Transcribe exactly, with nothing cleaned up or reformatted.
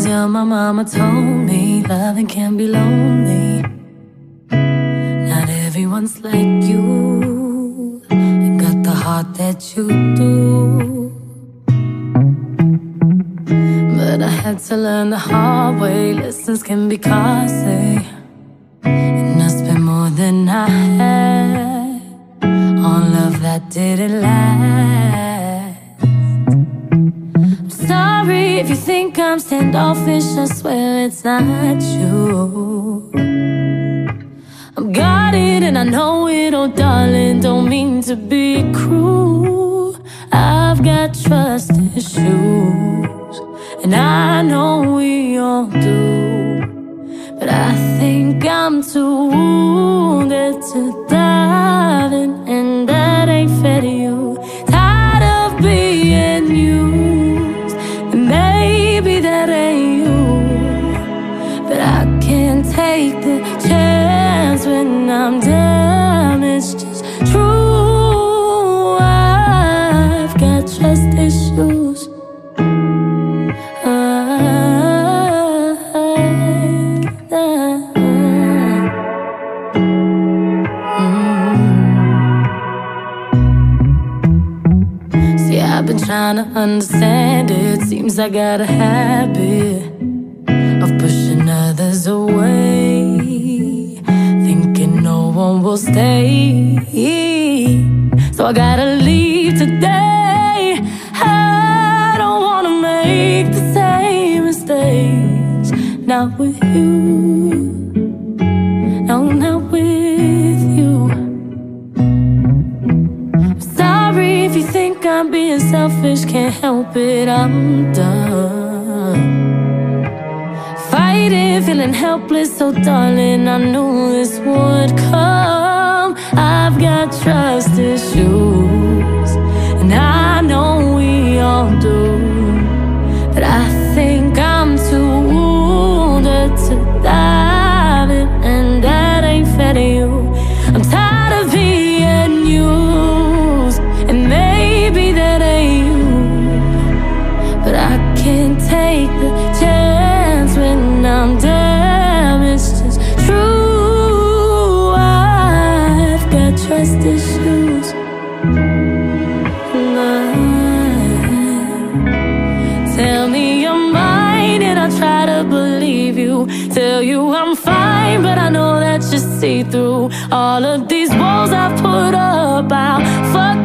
Yeah, my mama told me loving can be lonely. Not everyone's like you, ain't got the heart that you do. But I had to learn the hard way. Lessons can be costly, and I spent more than I had on love that didn't last. I'm sorry if you think I'm standoffish, I swear it's not you. I'm guarded and I know it, oh darling, don't mean to be cruel. I've got trust issues, and I know we all do. But I think I'm too wounded to dive in, and that ain't fair to you. Tired of being used, and maybe that ain't you. But I can't take the chance when I'm damaged. It's true, I've got trust issues. I've been trying to understand it. Seems I got a habit of pushing others away, thinking no one will stay. So I gotta leave today. I don't wanna make the same mistakes. Not with you. No, not with you. Sorry if you think I'm being selfish, can't help it, I'm done fighting, feeling helpless, so darling, I knew this would come. I've got trust issues, and I know we all do. But I think I'm too wounded to dive in, and that ain't fair to you. I'm tired of being used, and maybe that ain't you. But I can't take the chance when I'm damaged. It's true, I've got trust issues. Tell me you're mine and I try to believe you. Tell you I'm fine, but I know that you see through all of these walls I've put up. I'll fuck